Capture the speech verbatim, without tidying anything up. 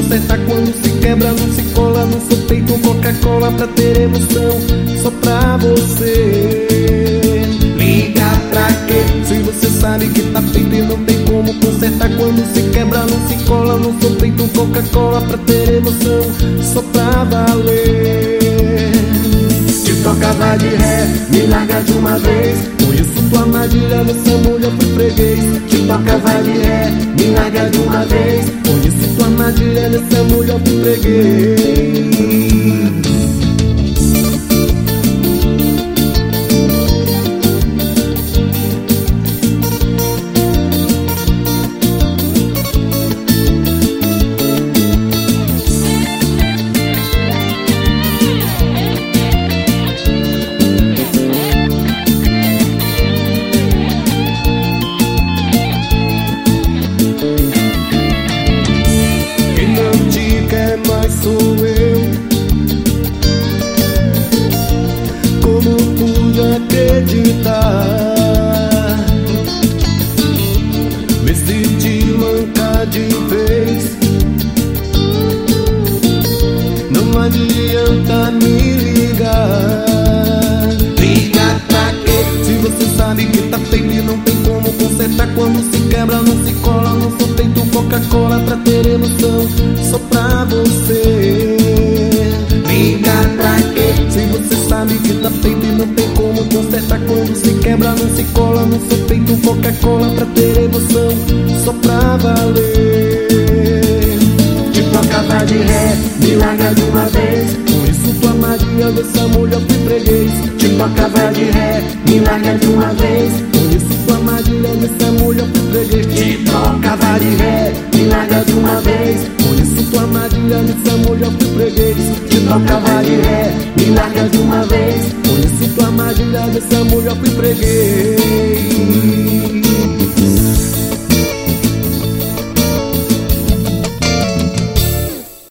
consertar quando se quebra, não se cola. Não sou feito Coca-Cola pra ter emoção, só pra você. Liga pra quê? Se você sabe que tá feito e não tem como consertar quando se quebra, não se cola. Não sou feito Coca-Cola pra ter emoção, só pra valer. Te tocava de ré, me larga de uma vez. Conheço tua armadilha, nessa mulher fui freguês. Te tocava de ré, me larga de uma vez. Conheço tua armadilha, nessa mulher fui freguês. Sou eu. Como pude acreditar? Decidi mancar de vez. Não adianta me ligar. Liga pra quê? Se você sabe que tá feito e não tem como consertar quando se quebra, não se cola. Não sou feito Coca-Cola pra ter emoção, só pra você. Liga pra quê? Se você sabe que tá feito e não tem como consertar quando se quebra, não se cola. Não sou feito Coca-Cola pra ter emoção, só pra valer. Te tocava de ré, me larga de uma vez. Com isso tua armadilha, dessa mulher fui freguês. Te tocava de ré, me larga de uma vez. Com isso tua armadilha, dessa mulher fui freguês. Te tocava de ré, me larga de uma vez. Com isso tua armadilha, dessa mulher fui freguês. Te tocava de ré, me larga de uma vez. Com isso tua armadilha, dessa mulher fui freguês.